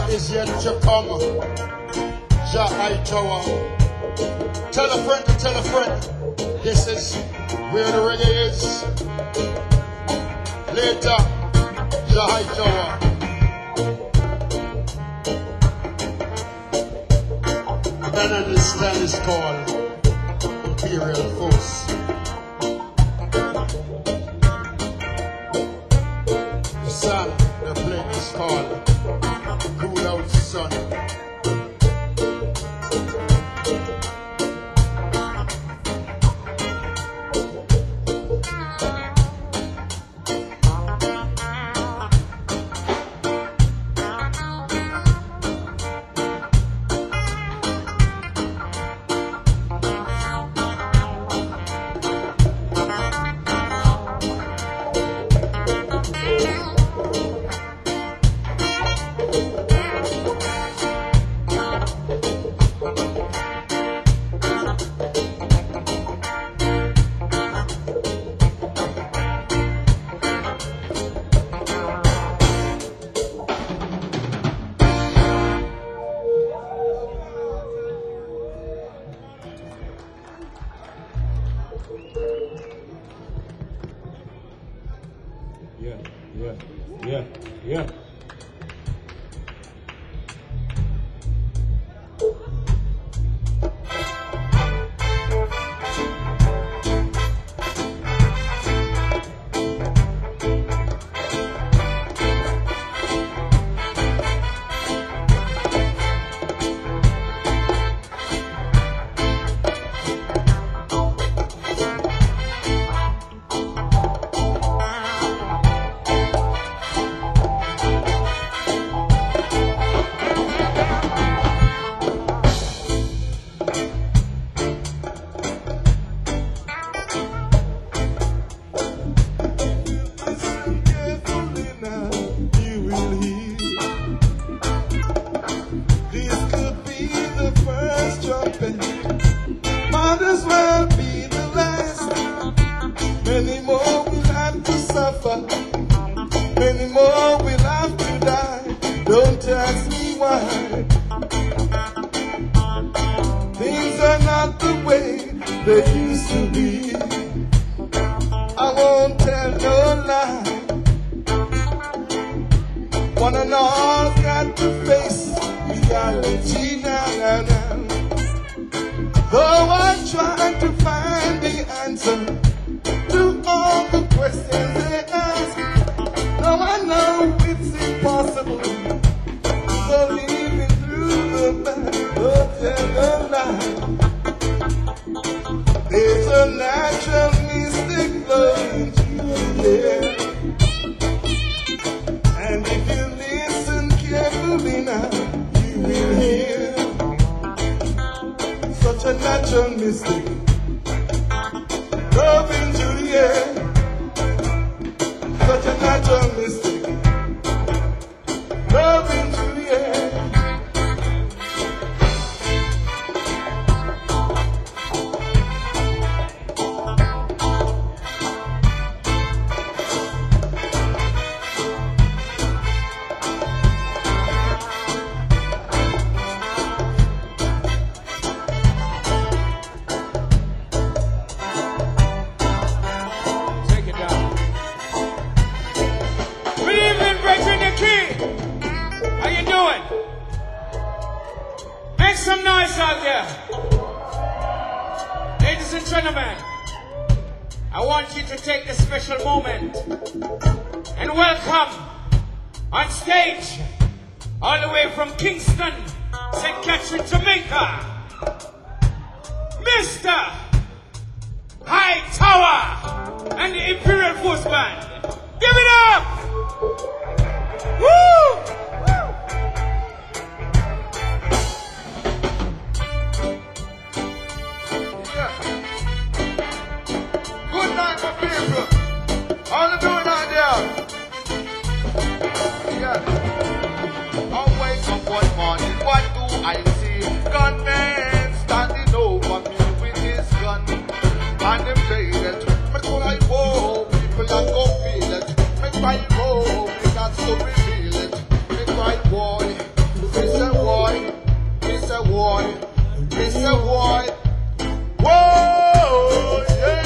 Jah is yet to come. Jah High Tower. Tell a friend to tell a friend. This is where the reggae is. Later, Jah High Tower. Then understand is called Imperial Force. The song they're playing is called Cool Out Sun. Yeah. Might as well be the last. Many more will have to suffer. Many more will have to die. Don't ask me why. Things are not the way they used to be. I won't tell no lie. One and all got to face reality now. Though I try to find the answer to all the questions they ask, now I know it's impossible. So living through the battle of life, there's a natural mystic flowing through the air. And if you listen carefully now, you will hear such a natural mystic love into the air. Such a natural mystic love into the air. Make some noise out there. Ladies and gentlemen, I want you to take a special moment and welcome on stage, all the way from Kingston, St. Catherine, Jamaica, Mr. High Tower and the Imperial Force Band. Give it up! Woo! All the doing out there. Yeah. I wake up one morning, what do I see? Gunmen standing over me with his gun. And them say that, make I go, people that go feel it. Make I go, we got to reveal it. Make I boy, boy. Mr. Boy. Whoa, yeah.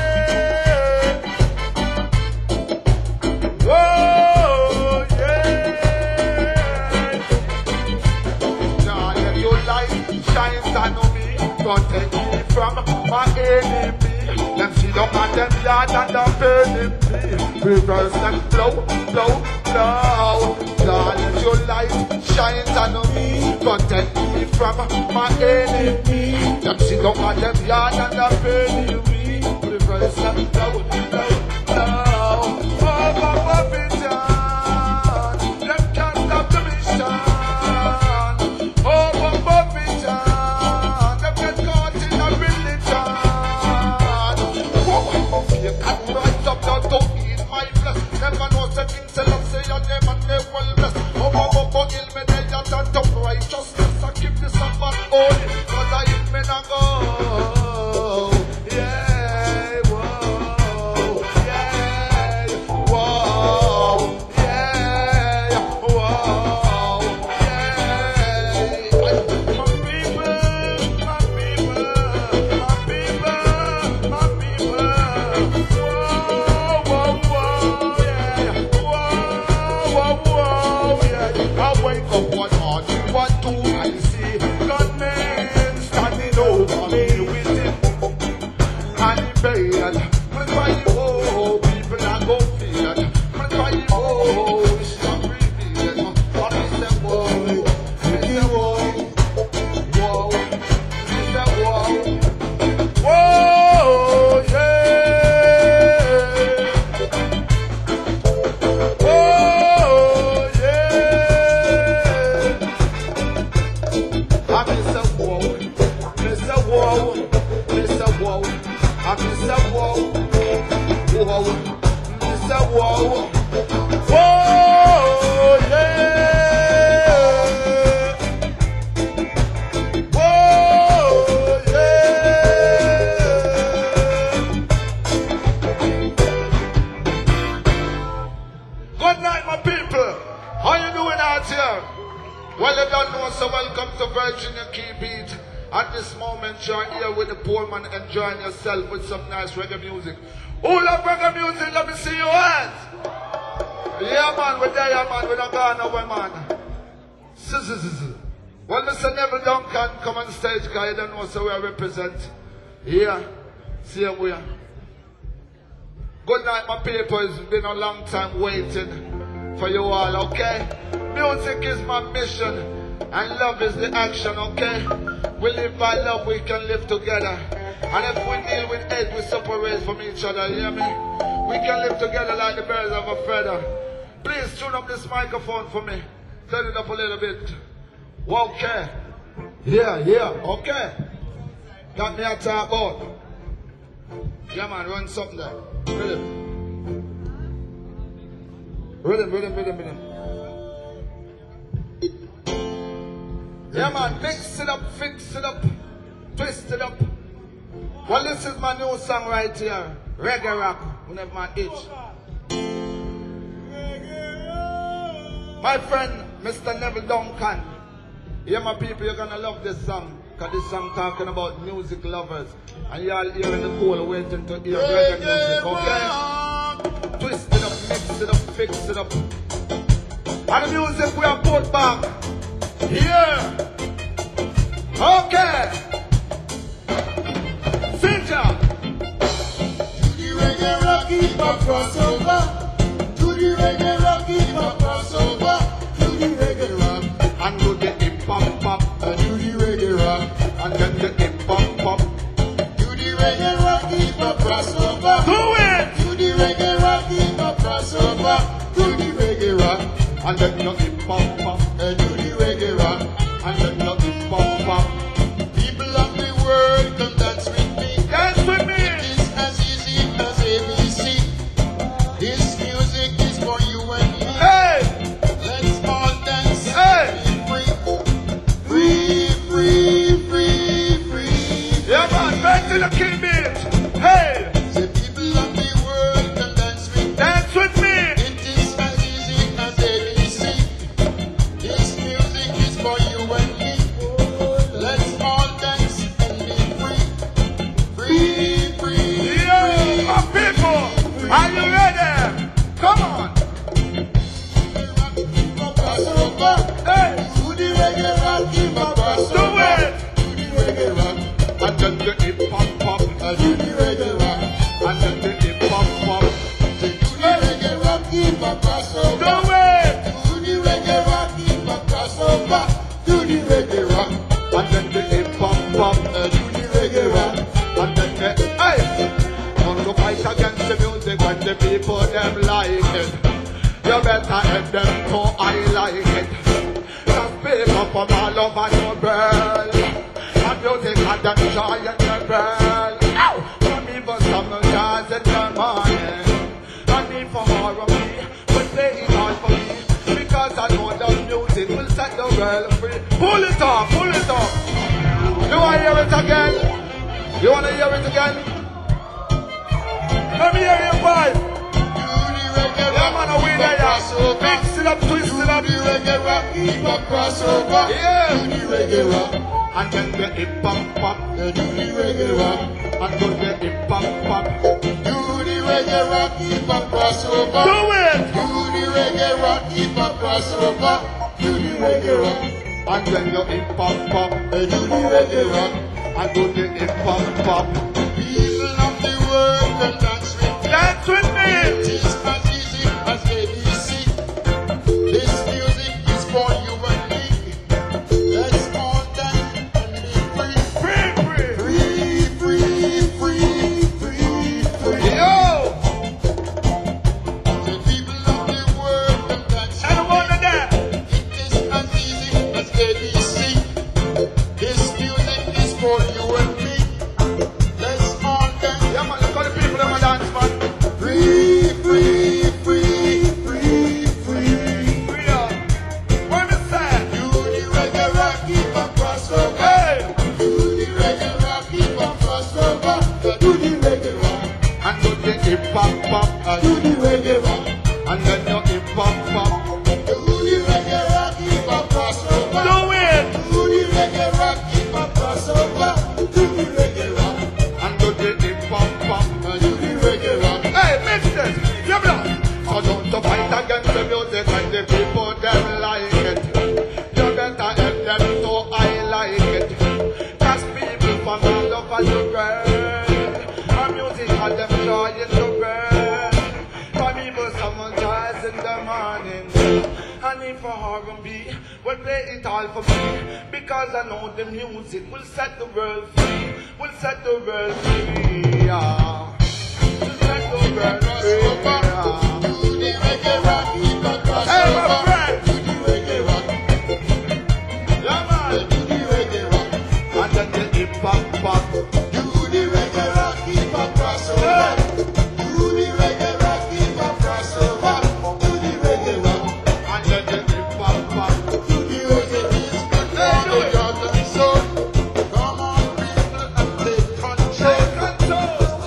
Whoa, yeah. Now let your light shine on me. Protect me from my enemy. Them see up at them yard and them burning me. Reverse and blow, blow, blow. God, let your light shine on me. Protect me from my enemy. Them see up at them yard and them burning me. Reverse and blow, blow, blow. Oh, Papa Vision, them can't stop the mission. Oh, Papa Vision, them get caught in a religion. You can rise up now to eat my flesh. Never know the things say love say your name and they will bless. Oh, ill me they are done to righteousness. I keep this up and holy, cause I ill me not go. Yeah, whoa, yeah, whoa, yeah, whoa, yeah. My people, my people, my people, my people. Whoa, whoa, yeah. Whoa, yeah. I wake up one morning, what do I see? Gunmen standing over me with it. And in bed, but why you people are go feel it. But why you it's not revealed. But it's a whoa, whoa, it's a whoa. Whoa, yeah. Whoa, yeah. I'm Mr. Whoa, Mr. Whoa, Mr. Whoa. I'm Mr. Whoa, whoa, Mr. Whoa. Whoa, yeah. Whoa, yeah. Good night, my people. How you doing out here? Well, you don't know, so welcome to Virginia Key Beat. At this moment, you're here with the poor man enjoying yourself with some nice reggae music. Who love reggae music? Let me see your hands. Yeah, man, we're there, yeah, man. We don't go nowhere, man. Well, Mr. Neville Duncan, come on stage, because you don't know, so we represent. Yeah, see him here. Good night, my people. It's been a long time waiting for you all, okay? Music is my mission, and love is the action, okay? We live by love, we can live together. And if we deal with hate, we separate from each other, you hear me? We can live together like the birds of a feather. Please tune up this microphone for me. Turn it up a little bit. Okay. Yeah, okay. Got me a talk about. Yeah, man, run something there. Rhythm. Yeah, man, mix it up, fix it up, twist it up. Well, this is my new song right here. Reggae rock, whenever my itch. My friend, Mr. Neville Duncan. Yeah, my people, you're gonna love this song. Because this song talking about music lovers. And y'all here in the cold waiting to hear reggae music, okay? Twist it up, mix it up, fix it up. And the music we have put back. Here. Okay. Cynthia. Do the reggae rock, keep a crossover. Do the reggae rock, keep a crossover. Do the reggae rock. And do the hip hop pop. And do the reggae rock. And then the hip hop pop. Do the reggae rock, keep a crossover. Do it. Do the reggae rock, keep a crossover. Do the reggae rock. And then the hip hop pop. And do the reggae rock. And then the hip hop pop. People of the world, come dance with me. Dance with me. It is as easy as ABC. This music is for you and me. Hey. Let's all dance. Hey. Free, free, free, free, free. Yeah, man, back to the king beat. Are you ready? Come on. Hey. Do the reggae rock, keep a pass Do over. it. Do the reggae rock, And then the hip hop pop. do the reggae rock. And then the hip hop pop. Do the reggae rock, keep a pass over. Do it. Do the reggae rock, keep a pass over. Do the reggae rock, And then the hip hop pop. do the reggae rock. And then the hey. Want to fight against the music when the people them like it. You better help them so I like it. Just people from all over the world. And music and them joy in the world. Ow! Some people some jazz in the morning. And me for harmony, but play it all for me. Because I know the music will set the world free. Pull it off, pull it off. You want to hear it again? You want to hear it again? Let me hear your voice. Do the reggae Yeah, rock, man, we keep a there. pass over. Mix it up, twist Do it up. the reggae rock, keep a pass over. Yeah. Do the reggae rock, And then the hip hop pop. do the reggae rock. And then the hip hop pop. Do the reggae rock, keep a pass over. Do it. Do the reggae rock, keep a pass over. Do the reggae rock, And then the hip hop pop. do the reggae rock. And then the hip hop pop. People of the world can dance with me. Dance with me. It is as easy as ABC. This music is for you and me. Let's all dance and be free. Free, free. Free, free, free, free, free. Yo. The people of the world can dance with Anyone me. in there? It is as easy as ABC. This music is for you and me. Let's all dance. Yeah, man, look at the people in my dance, man. Free, free, free, free, free. Free up. What me say? Do the reggae rock, keep a crossover. Hey. Do the reggae rock, keep a crossover. Do the reggae rock, And then the hip hop pop. do the reggae rock. And then the hip hop pop. Do the reggae rock, keep a crossover. Do it. Do the reggae rock, keep a crossover. Do the reggae rock, And then the hip hop pop. do the reggae rock. Hey, mix this. You blood. So don't to fight against the music and the people them like it. You better help them so I like it. Cause people from all over the world. Our music and them joy in the world. For people someone jazz in the morning. And if for R&B, well play it all for me. Because I know the music will set the world free. Will set the world free. Yeah. Will set the world free. Yeah. Do the reggae rock, keep a Hey, my crossover. friend. Do the reggae rock, Yeah, man. do the reggae rock. And then the hip hop pop. Do the reggae rock, keep a crossover. Do the reggae rock, keep a crossover. Do the reggae rock, And then the hip hop pop. do the reggae is good for the heart and soul. Come on, people, and take control. Take control.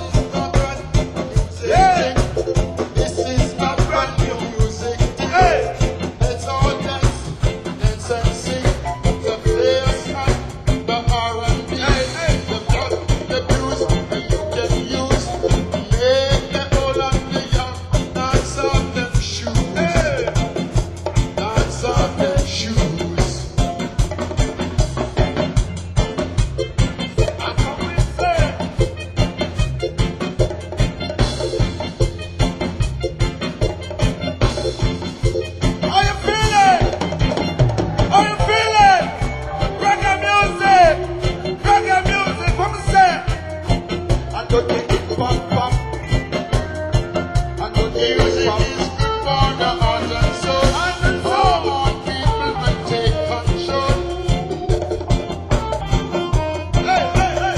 This is not brand new music. This is not brand new music. Hey. Let's all dance, dance and sing. The players and the R&B, Hey, hey. the cut, the blues, and you can use. Make the old and the young dance on them shoes. Hey. Dance on them shoes. And what we say? How you feeling? How you feeling? Reggae music! Reggae music, what we say? And then the hip hop pop. And then the hip Music hop is good for the heart and soul. Come on, people, and take control. Hey, hey, hey.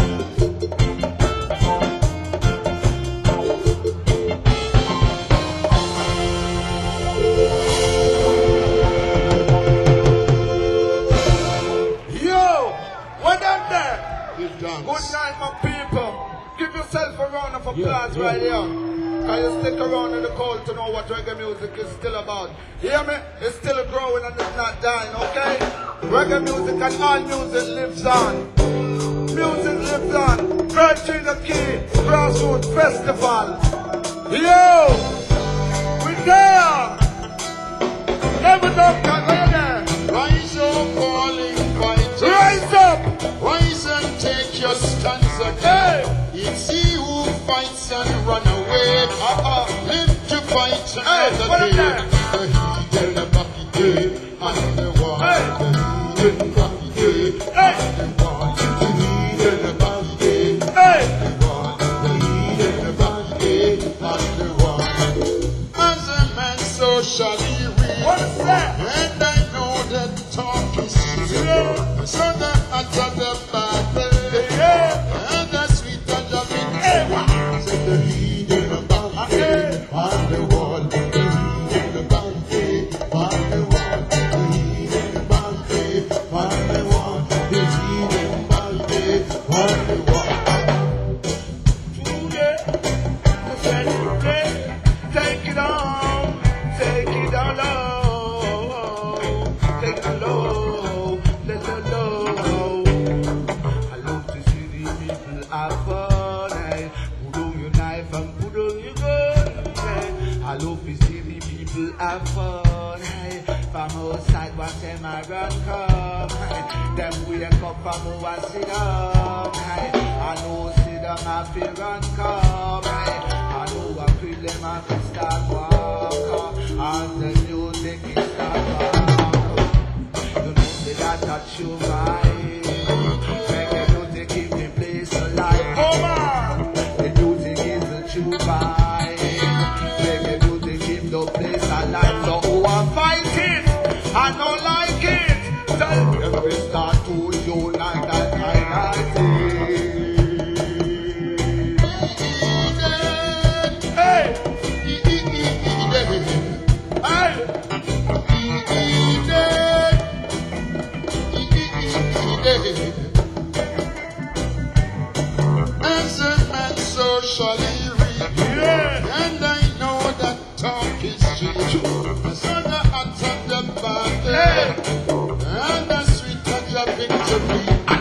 Yo, what up there? Good dance. Good night, my people. Give yourself a round of applause right here. Can you stick around in the cold to know what reggae music is still about? Hear me? It's still growing and it's not dying, okay? Reggae music and all music lives on. Music lives on. Virgin the Key, Grassroots Festival. Yo! We there! Never Duncan, where you there? Rise up, falling fighters. Rise up! Rise and take your stands again. Hey! It's he who fights and run away. Live to fight Hey, what another up day. there? The heathen the backy day and the one. Hey! The heathen backy day Hey! and the one. The heathen the backy day Hey! and the one. The heathen the backy day and the one. As a man, so shall he reap. What is that? And I know that talk is true. Yeah. So the hot of the battle. Yeah! And the sweet touch of it. Hey! Said the heathen about Hey! on the wall. The heathen about on the wall. The heathen about on the wall. The heathen about on the wall. Today, take it on, take it on low, take it low, let it low. I love to see the people have fun, eh? Put on your knife and put on your gun, eh? I love to see the people have fun, eh? From outside, watch them a run come, eh? Them wake up from over sit down, eh? I know sit down and feel run come, eh? I know I feel them and feel start walk, and the music is start walk. You know say that touch your mind, make the music keep the place alive. Come on! The music is the true vibe, make the music keep the place alive. So who are fighting? I don't like it. Tell them we start to unite that I like it. Hey! Hey! As a man, so shall he reap. Yeah! And I know that talk is true. So the hot of the battle. Hey! And the sweet touch of victory. On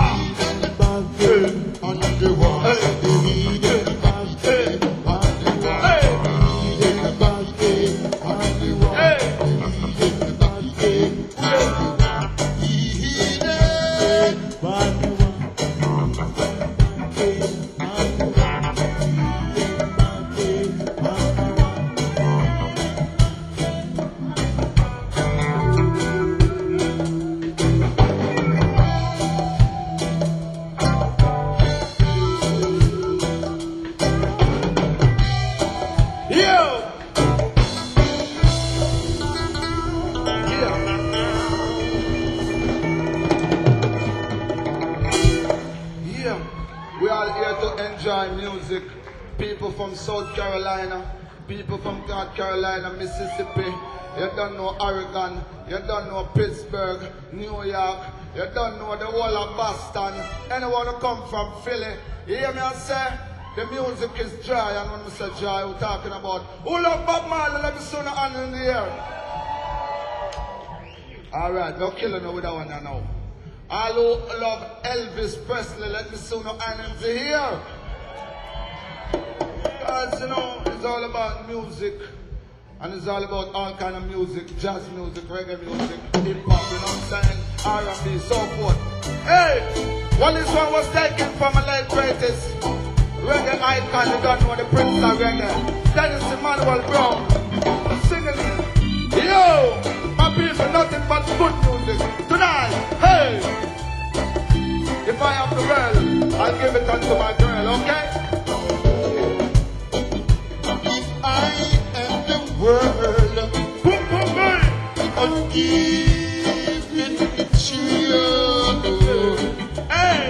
the wall. The heathen about on the wall. Hey! The heathen about on the wall. Hey! The heathen about on the wall. The heathen on the wall. Yo! Yeah. Yeah. We are here to enjoy music. People from South Carolina, people from North Carolina, Mississippi. You don't know Oregon, you don't know Pittsburgh, New York, you don't know the whole of Boston. Anyone who come from Philly, you hear me I say? The music is dry, and when we say dry, we're talking about who love Bob Marley, let me see the hand in the air. Alright, no killing her with that one now. All who love Elvis Presley, let me see the hand in the air. Because, you know, it's all about music. And it's all about all kind of music, jazz music, reggae music, hip-hop, you know what I'm saying, R&B, so forth. Hey! Well, this one was taken from a late greatest reggae icon, you don't know the prince of reggae, Dennis Emmanuel Brown, singing, yo, my people, nothing but good music, tonight, hey, if I have the world, I'll give it unto my girl, okay? I am the world. Boom, boom, boom. I'll give it to you. Hey,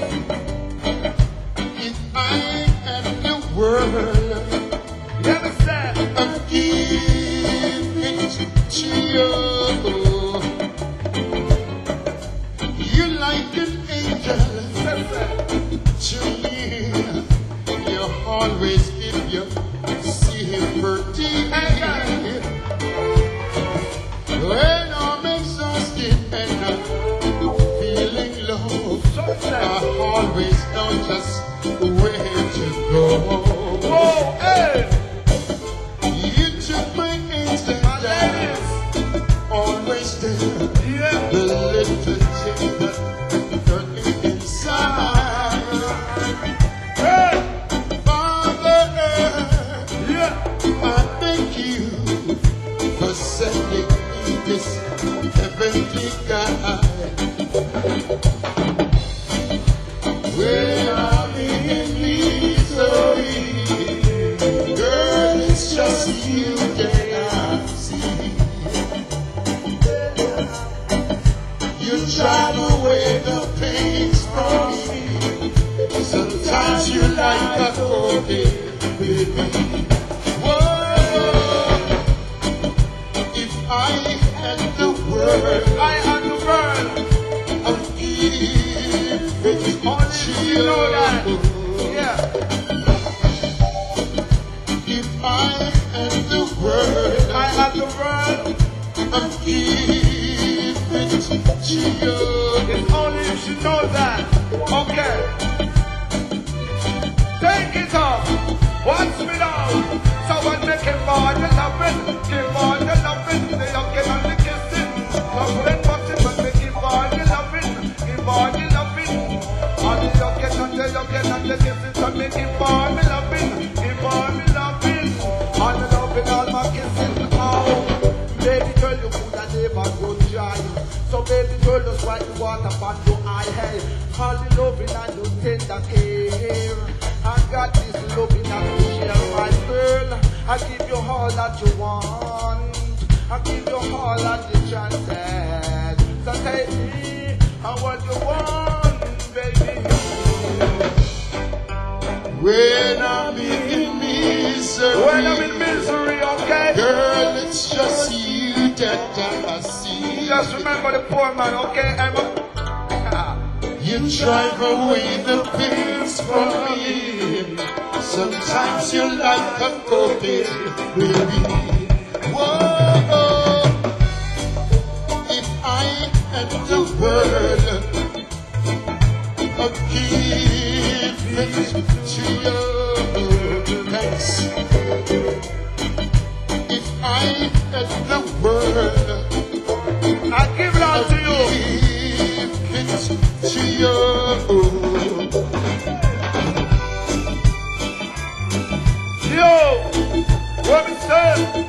If I am the world, you understand? I'll give it to you. You're like an angel to me. You always give your sympathy. When I'm exhausted and I'm feeling low, I always know just where to go. Oh, hey. like a cocaine, baby. Whoa, if I had the world, I am the world. I'd give it Only to you know that. you. Yeah. If I had the world, I am the world. I'd give it to you. It's only you should know that. Okay. Take it off. Watch me now. Someone make him more than loving. Give more than loving. They don't get on the kissing. Someone watching, but they give more than loving. Give more than loving. All the looking on the kissing. So me give more than loving. Give more than loving. All the loving, all my kissing. Oh, baby girl, you could have never go dry. So baby girl, just wipe the water from your eye. Hey, all the loving and the tender care. I got this loving and to share, my girl. I give you all that you want. I give you all that you chances. So take me and what you want, baby. When I'm in misery, When I'm in misery, okay? girl, it's just you that I see. Just remember the poor man, okay, Emma? You drive away the pains from me. Sometimes you're like a cocaine, baby. Whoa, if I had the world, I'd give it to you. Thanks. If I had the world, I give it all to you. give it to you. Yo, what we say?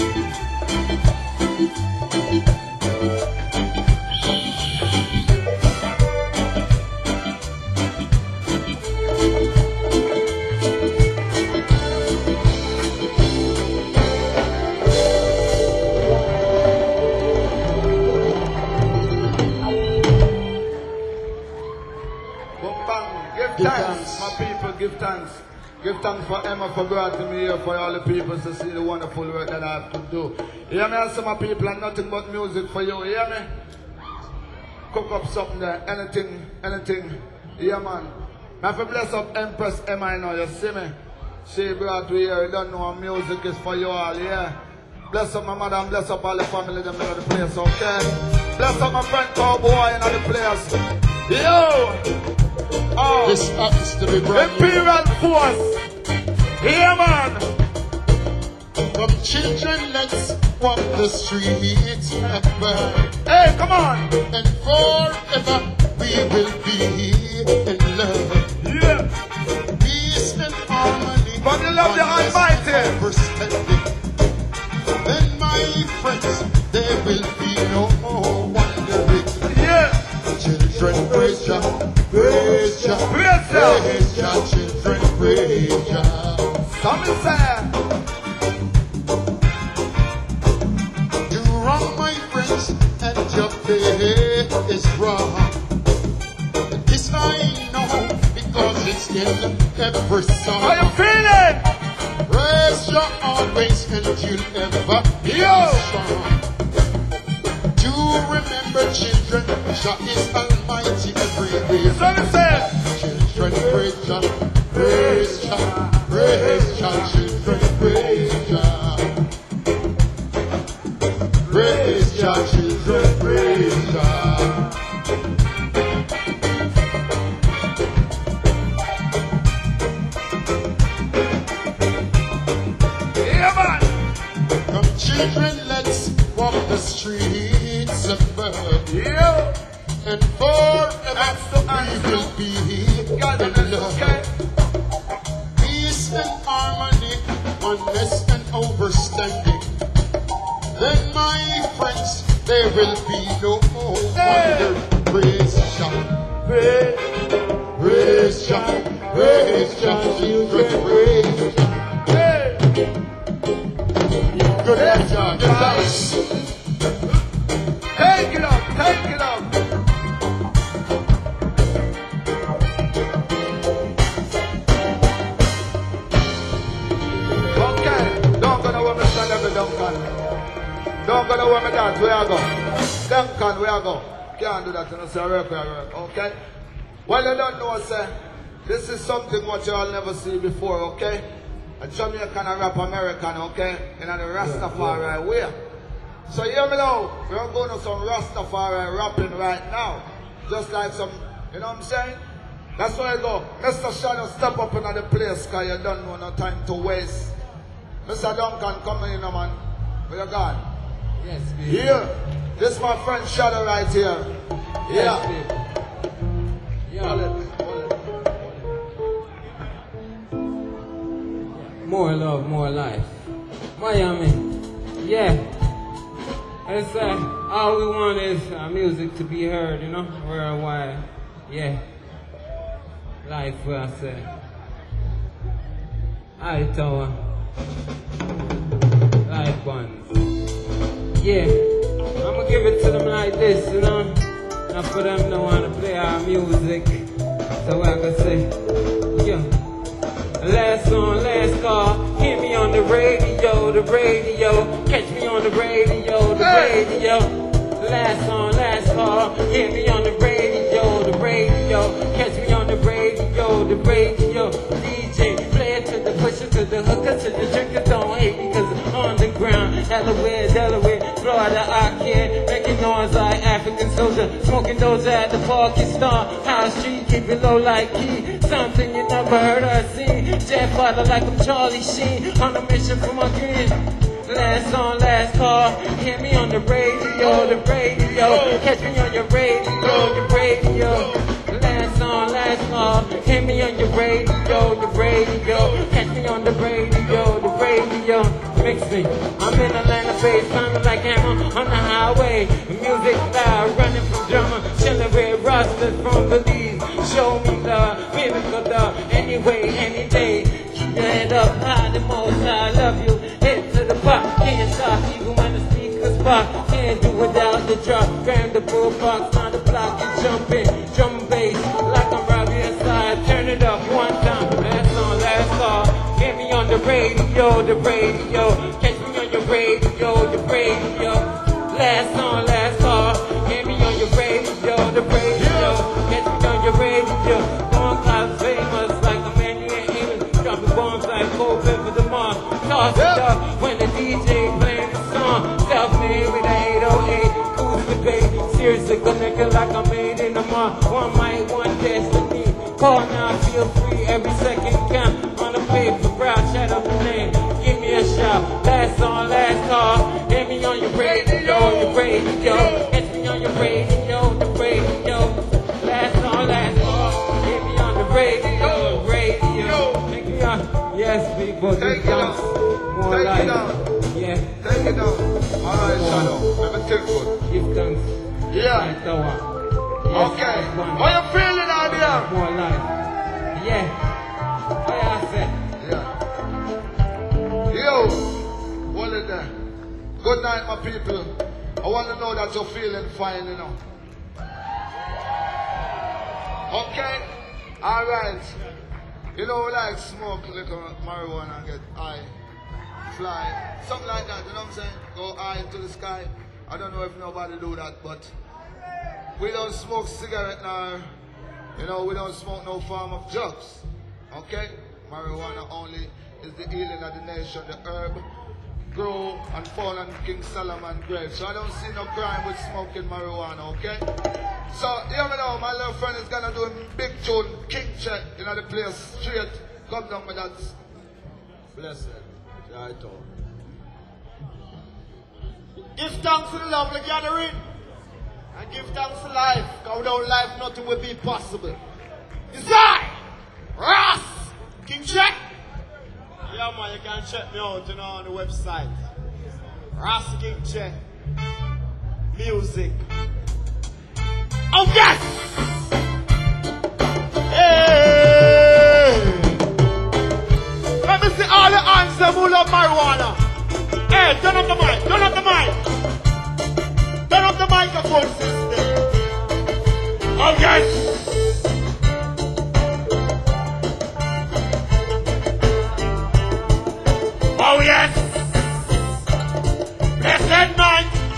Give thanks, my people, give thanks. Give thanks for Emma for bringing me here, for all the people to see the wonderful work that I have to do. You hear me? I say my people are nothing but music for you, you hear me? Cook up something there, anything. Yeah, man. I have to bless up Empress Emma, you know, you see me? She brought me here, you don't know music is for you all, yeah? Bless up my mother and bless up all the family them in the place, okay? Bless up my friend Cowboy in the place. Yo! Oh, This happens to be brand new. Imperial Force! Yeah, man! From children, let's walk the streets ever. Hey, come on! And forever we will be in love. Yeah! Peace and harmony. But you love the oneness, Almighty. understanding. Then my friends, there will be no wondering. Yeah! Children, praise Jah, praise Jah, Praise Jah. praise Jah. Children, praise Jah. Come inside! You wrong, my friends, and your faith is wrong. This I know because it's in every How song. you feeling? Praise Jah always, and you'll ever be Yo. strong. Do remember, children, Jah is almighty everywhere. So me say, Children, praise Jah, praise Jah, praise Jah. Children, praise Jah, praise Jah. Children, praise Jah. yeah, man! Come, children, let's walk the streets of birth. Yeah! And forever Hands to we will be God, in that's love. okay? Peace and harmony, oneness and overstanding. Then, my friends, there will be no wonder. Praise Jah, praise Jah, praise Jah. Children, praise Jah. Hey! Good at Jah, give thanks. Take it up, take it up! gonna wear my dance, where I go? Duncan, where I go? Can't do that, you know, say work, okay? Well, you don't know, sir. This is something what you all never see before, okay? A Jamaican and rap American, okay? In the Rastafari way. So hear me now, we're going to some Rastafari rapping right now. Just like some, you know what I'm saying? That's why I go, Mr. Shadow, step up into the place, because you don't know no time to waste. Mr. Duncan, come in, man. Where you gone? Yes, baby. Here, this is my friend Shadow right here. Yes, Yeah. baby. Hold Yeah. it, hold it. More love, more life. Miami. Yeah. It's all we want is our music to be heard, you know, worldwide. Yeah. Life, where I say. I tower. Life buns. Yeah. I'ma give it to them like this, you know. Now for them to wanna play our music. So I can say, yeah. Last song, last call. Hear me on the radio, the radio. Catch me on the radio, the radio. Last song, last call. Hear me on the radio, the radio. Catch me on the radio, the radio. DJ, play it to the pusher, to the hooker, to the drinker. Don't hate me 'cause I'm on the ground. Delaware, Florida, I can't. Making noise like African soldier. Smoking those at the Parking Star. House Street, keep it low like key. Something you never heard or seen. Jet father like I'm Charlie Sheen. On a mission for my green. Last song, last call. Hear me on the radio, the radio. Catch me on your radio, the radio. Last song, last call. Hear me on your radio, the radio. Catch me on the radio, the radio. Mix me. I'm in Atlanta face, sounding like hammer on the highway. Music loud, running from drummer, chilling with rosters from Belize. Show me the miracle, the anyway, any day. Keep your head up high, the most I love you. Head to the pop, can't stop even when the speakers pop. Can't do without the drop. Grab the bullbox, on the block and jump in. Drum bass, like I'm Robbie inside. Turn it up one time. Last song, last call. Get me on the radio, the radio. Catch me on your radio, the radio. Last song, last call. Get me on your radio, the radio. Catch me on your radio. Going clouds famous like a man you ain't even. Dropping bombs like Cold for the Mars. Toss it up when the DJ playing the song. Self-made with a 808. Acoustic bass. Seriously connected like I'm made in the mall. One mic, one destiny. Call now, feel free. Every second count. On the paper, brown, shout out the name. Give me a shout. Last song, last call. Hear me on your radio, the radio. Catch me on your radio, the radio. Last song, last call. Hear me on the radio, radio. Take me on. Yes, people, Take just it down. dance. More Take it life. down. Yeah. Take it down. Alright, Shadow. Let me take good. Give thanks. Yeah. Light tower. Yes, Okay. last one. How you feeling out there? More life. Yeah. What I said. Yeah. Yo, what is that? Good night, my people. I want to know that you're feeling fine, you know. Okay? Alright. You know, we like smoke little marijuana and get high, fly, something like that, you know what I'm saying? Go high into the sky. I don't know if nobody do that, but we don't smoke cigarette now. You know, we don't smoke no form of drugs. Okay? Marijuana only is the healing of the nation. The herb grow and fall on King Solomon grave. So I don't see no crime with smoking marijuana, okay? So, hear me now, my little friend is gonna do a big tune, King Check, you know the place, straight. Come down with that. Blessed. Yeah, I told. Give thanks to the lovely gathering. And give thanks to life. Because without life, nothing will be possible. It's I, Ross, King Check. Yeah, man, you can check me out, you know, on the website. Ross King Check. Music. Oh, yes! Hey! Let me see all the hands that who love marijuana. Hey, turn up the mic, turn up the mic. Turn up the microphone system. Oh, yes! Oh, yes! Blessed night.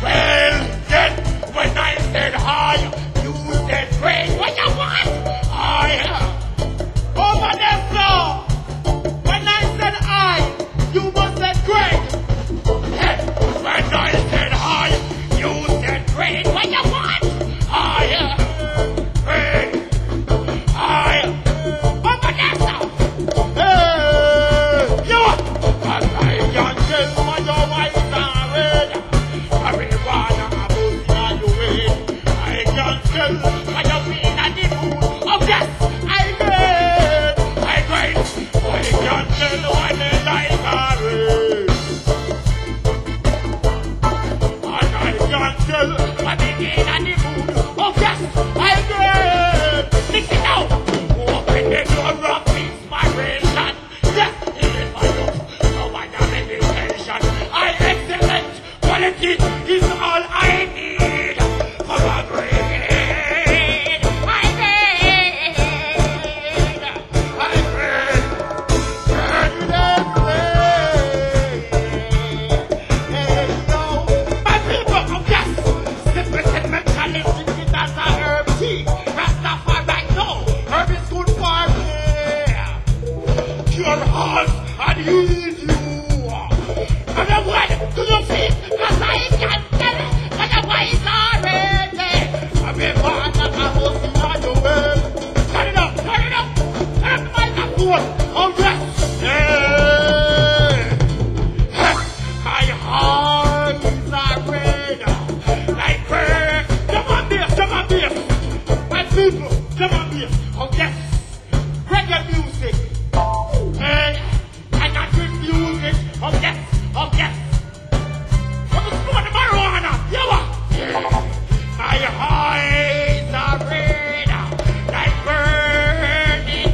your heart and heal you. From the word to your feet, cause I can't tell it, but the voice already. I'm a man that I will see on your way. Turn it up, turn it up, turn up the microphone. Oh yes, yeah. My heart is red, like bird. Come on, bass, come on, bass. My people, come on, bass. Oh yes, reggae music. Hey, I got good music. Oh yes, oh yes. What was going on, marijuana? Yeah. My eyes are red, like burning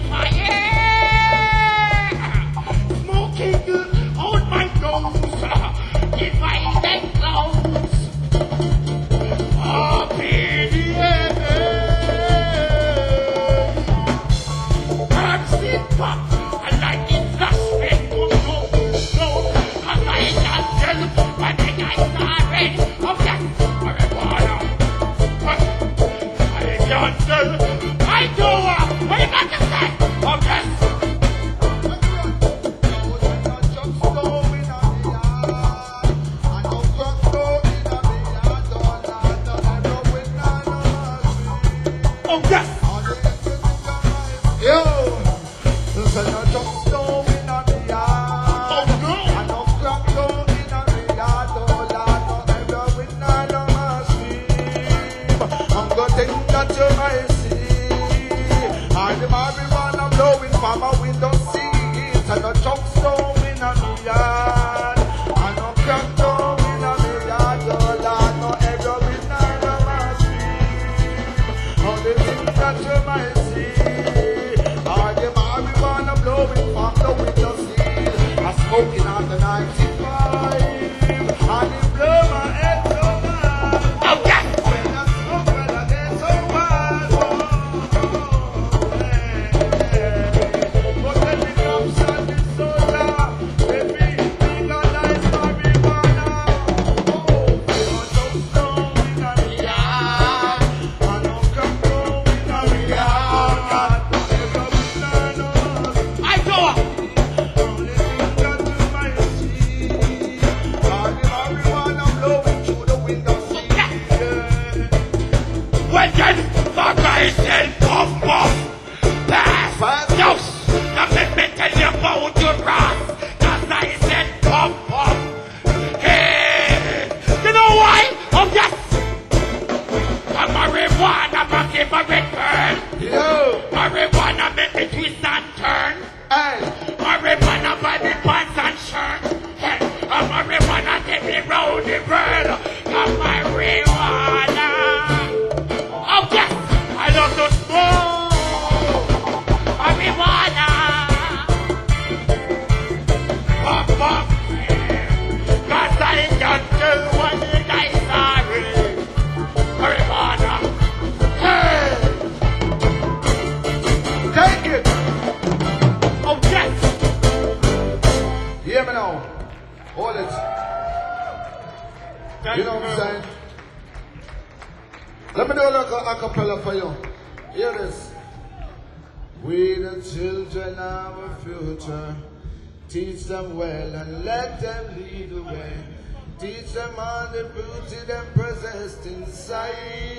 fire. Smoking on my nose, in my neck clothes. Up in the air. I'm sick, I like it, flash me, no, cause I can't tell, but the guys are ready. Oh yes, marijuana. I can't tell, I do, what you got to say? Oh yes. Oh yes. Yo, there's a jump stone in the yard. Oh no. I know crack down in the yard. Oh, Lord, no ever win none of my sleep. I'm gonna think that you might see. And the marijuana blowing from my window seat. I know jump stone in the yard. I know crack down in the yard. Oh, Lord, no ever win none of my sleep. Oh, the things that you might see. All the marijuana blowing from the window sill. I'm smoking on the 95. And it blow my head so bad. Oh yes. When I smoke, when I get so wild. But when the cops and the soda, baby, we got nice marijuana. Oh, we don't jump stone in the yard. I don't come down in the yard. Never be none of us. I do. Only thing that you might see. All the marijuana blowing through the window seat. Yeah. When the fuck I said puff puff, pass, no, let me tell you about your brass, cause I said puff puff. Hey, you know why? Oh yes, a marijuana back in my red girl. Yo, Marijuana make me twist and turn. hey, Marijuana buy me pants and shirt. Hey, a marijuana take me round the world. A marijuana. Oh yes, I love to smoke marijuana. Pop, pop, cause I can't do what the guys are in. Marijuana. Hey, take it. oh yes. Hear me now. Hold it. You know what I'm saying? Let me do a little acapella for you. Hear this. We the children of our future. Teach them well and let them lead the way. Teach them all the beauty them possessed inside.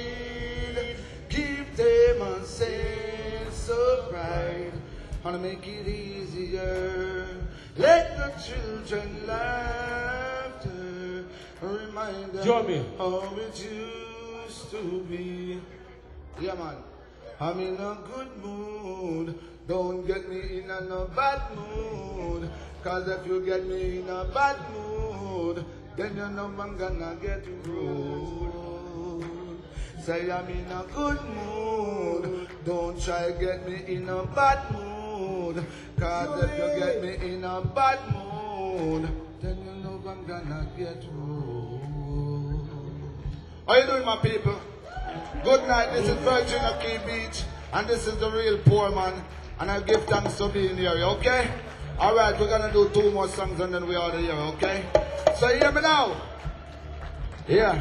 Keep them on safe so bright. And make it easier. Let the children laughter remind them Join me. how it used to be. Yeah, man. I'm in a good mood. Don't get me in a no bad mood. Cause if you get me in a bad mood, then you know I'm gonna get rude. Say I'm in a good mood. Don't try get me in a bad mood. Cause if you get me in a bad mood, then you know I'm gonna get rude. How you doing, my people? Good night, this is Virgin of Key Beach, and this is the real poor man, and I give thanks for being here, okay? Alright, we're gonna do 2 more songs and then we're out of here, okay? So hear me now. Yeah.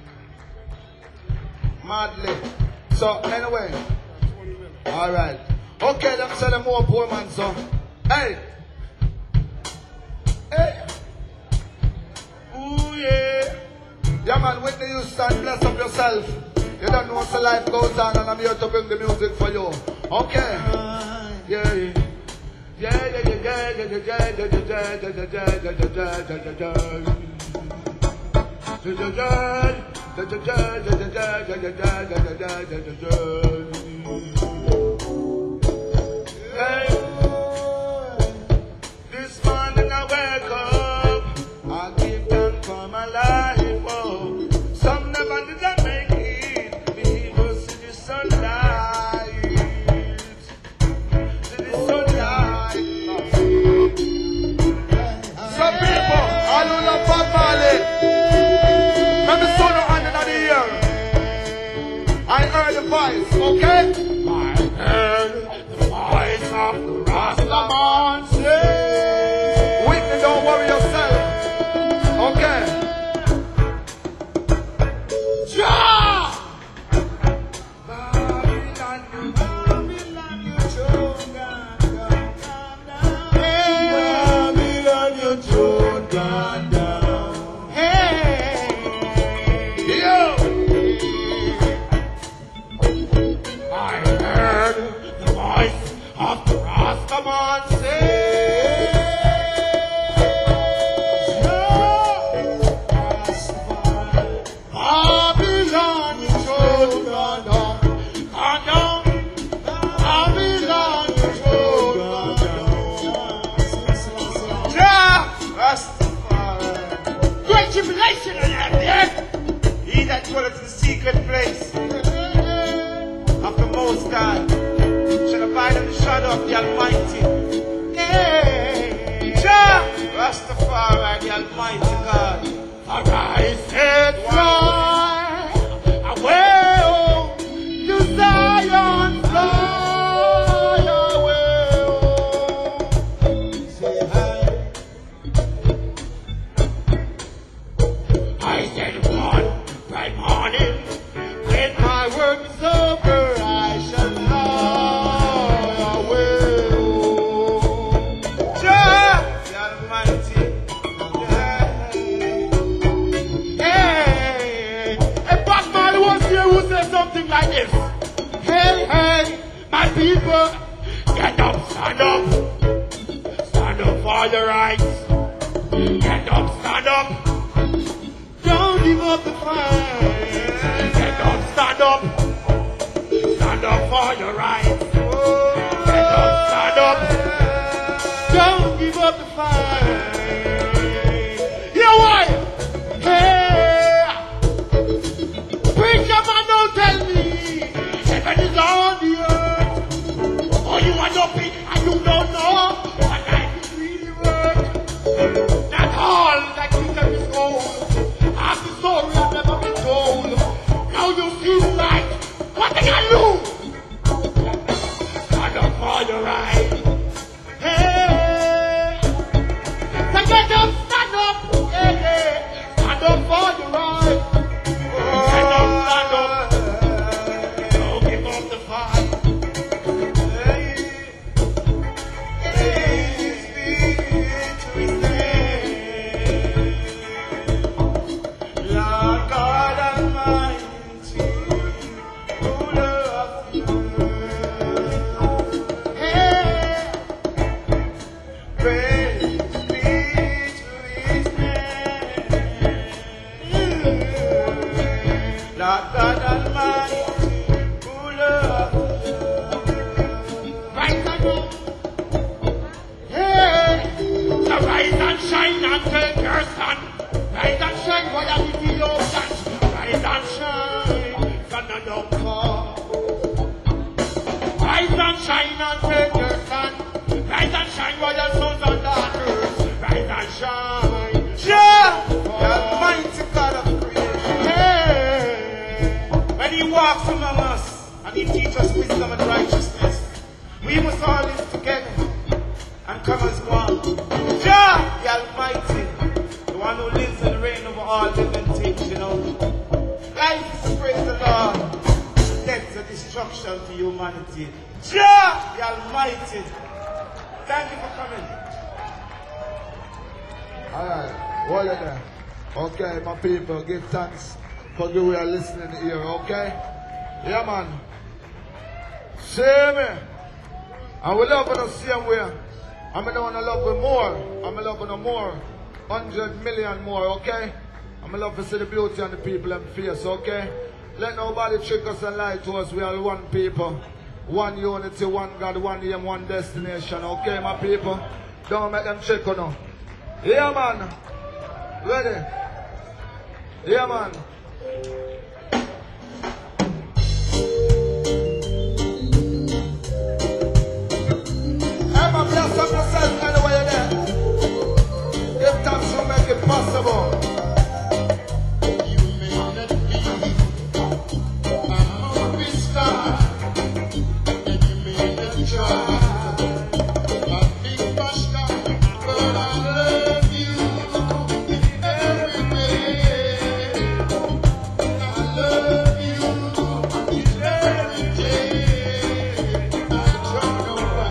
Madly. So anyway, alright. Okay, them say them more poor man, so. Hey. Hey. Ooh, yeah. Yeah, man, Whitney Houston, bless up yourself. You don't know what the life goes on, and I'm here to bring the music for you. Okay. Yeah, yeah. Yeah, yeah, yeah, yeah, yeah, yeah, yeah, yeah, this morning I wake up, I give thanks for my life. Oh, some never did I make it. We will see the sunlight. See the sunlight. Some people, I don't know Bob Marley. Let me sound your hand in the ear. I heard the voice, okay? I heard the voice of the Rastaman say. Whitney, don't worry yourself. Okay. Ja! Babylon, you choke down. Babylon, you choke down. Hey! Yo! I heard the voice of the Rastaman say. Babylon, you choke down. Babylon, you choke down. Yeah! Rastafari. Great tribulation on that, yeah? He that dwelleth in the secret place of the Most High shall abide in the shadow of the Almighty. Hey, Jah, Rastafari, the Almighty God. For I said, fly away home to Zion, fly away home. Say hi. I said, one bright morning, when my work is over, I shall fly away home. Jah, the Almighty. Hey, a Bob Marley was here who said something like this. Hey, hey, my people, get up, stand up. Stand up for your rights. Get up, stand up. Don't give up the fight. Get up, stand up. Stand up for your rights. Get up, stand up. Don't give up the fight. You know why? Hey, preacher man, don't tell me heaven is on the earth. Oh, you are dopey and you don't know what life is really worth. Not all that glitters is gold. Half the story has never been told. Now you see light. What can I lose? Stand up for your right. Hey, so get up, stand up. Yeah, yeah. Stand up for your right. Stand up, stand up. Don't give up the fight. Hey, Lord God Almighty, ruler of the earth. Hey, praise be to His name. Lord God Almighty, ruler of the earth. Rise and go. Hey, so rise and shine and take your sun. Rise and shine, boy, and give you ocean. Rise and shine, sun and don't fall. Rise and shine and take your sun. Rise and shine, boy, and sons and daughters. Rise and shine. Yeah, the Almighty God of creation. Hey, when He walks among us and He teaches us wisdom and righteousness, we must all live together and come as one. Jah, the Almighty, the one who lives and reigns over all living things, you know. Life is to praise the Lord, death to destroy. destruction to humanity. Jah, the Almighty. Thank you for coming. Alright, hold it there. Okay, my people, give thanks for you who are listening here, okay? Yeah, man. See me. And we love you the same way. I'm going to love you more. I'm going to love you more. 100 million more, okay? I'm going to love to see the beauty on the people and face, okay? Let nobody trick us and lie to us. We are one people. One unity, one God, one aim, one destination, okay, my people? Don't make them trick you now. Yeah, man. Ready? Yeah, man. I'm a bless up yourself anyway you're there. Give thanks to make it possible. You may not be a movie star, and you may not try a big rush star, but I love you every day. I love you every day. I don't know why.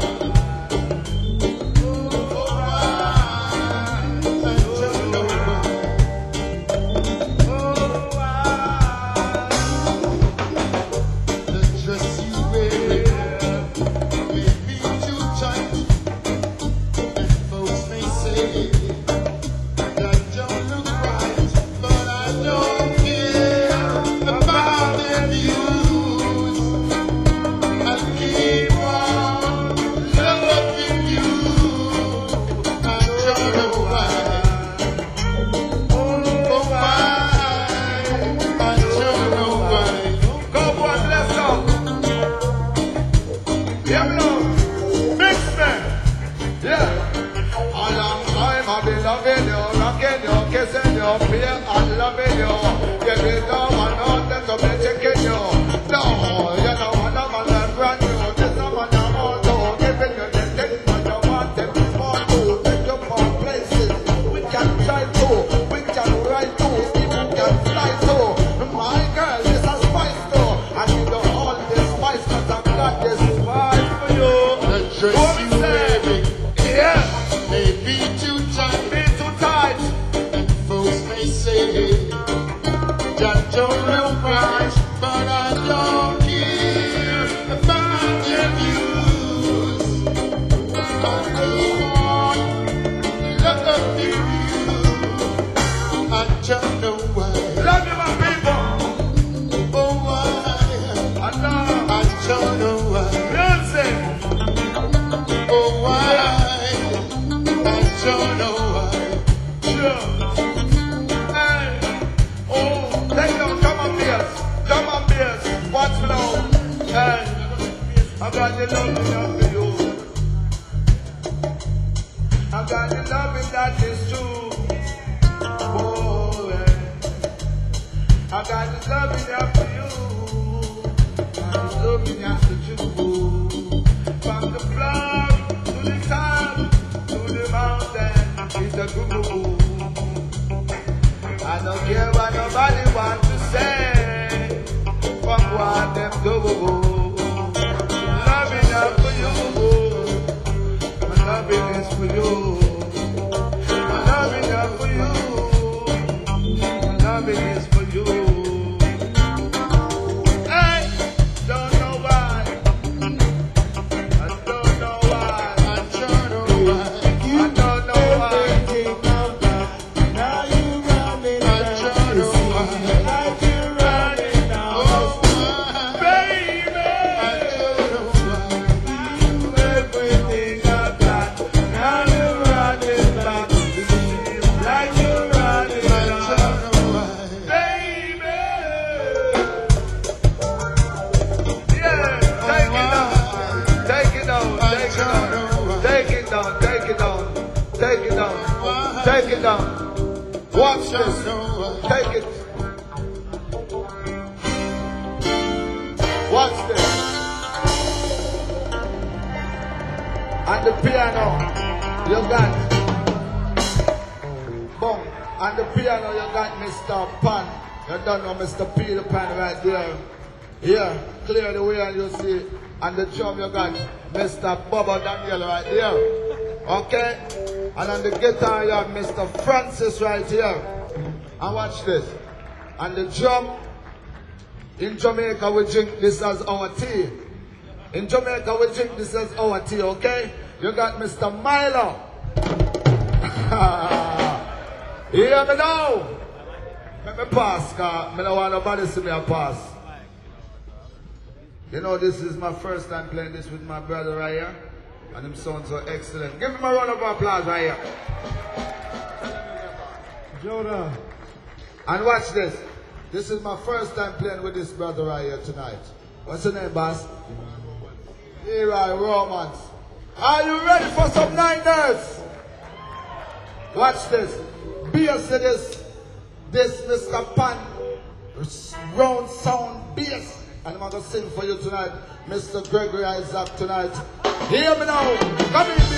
Mr. Pan, you don't know Mr. Peter Pan right there. Yeah, clear the way and you see. And the drum you got Mr. Bubba Daniel right there. Okay? And on the guitar you have Mr. Francis right here. And watch this. And the drum, in Jamaica we drink this as our tea. In Jamaica we drink this as our tea, okay? You got Mr. Milo. You hear me now? Let me pass, cause I don't want nobody to see me a pass. You know, this is my first time playing this with my brother right here. And him sound so excellent. Give him a round of applause right here. Jonah. And watch this. This is my first time playing with this brother right here tonight. What's your name, boss? Leroy Romance. Are you ready for some Niners? Watch this. Bass to this Mr. Pan. Round sound bass. And I'm going to sing for you tonight, Mr. Gregory Isaac tonight. Hear me now. Come in,